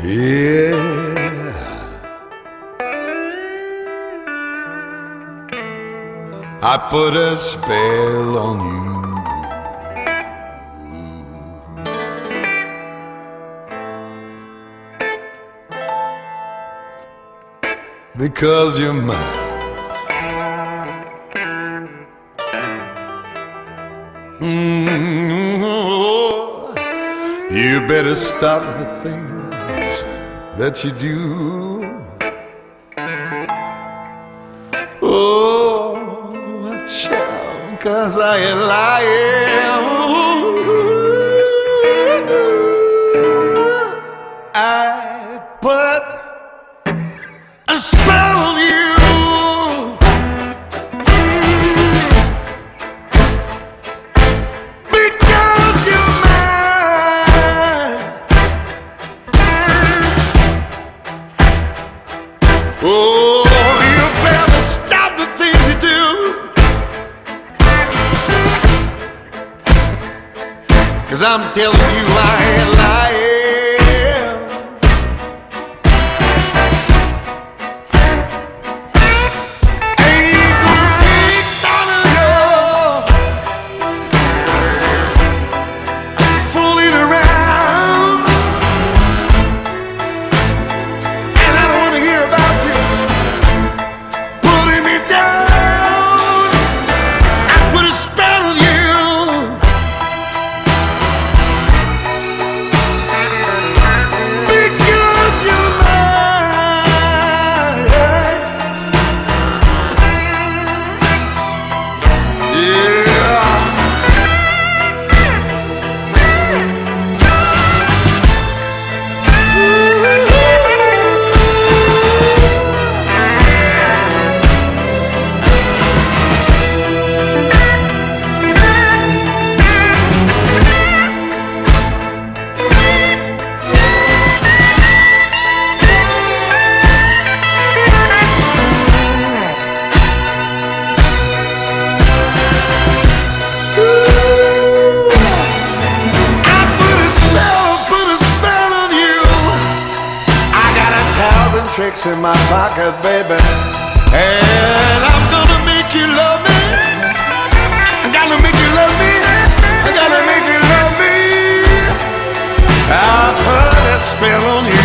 Yeah, I put a spell on you because you're mine. You better stop the things that you do. Oh, child, 'cause I ain't lying. I put a spell on you because you're mine. Oh, you better stop the things you do, 'cause I'm telling you I ain't lying. Ain't gonna take none of your fooling around, and I don't wanna hear about you pulling me down. I put a spell on you because you're mine. Yeah. I put a spell on you. I got 1,000 tricks in my pocket, baby, and I'm gonna make you love me. I gotta make you love me. I gotta make you love me. I put a spell on you.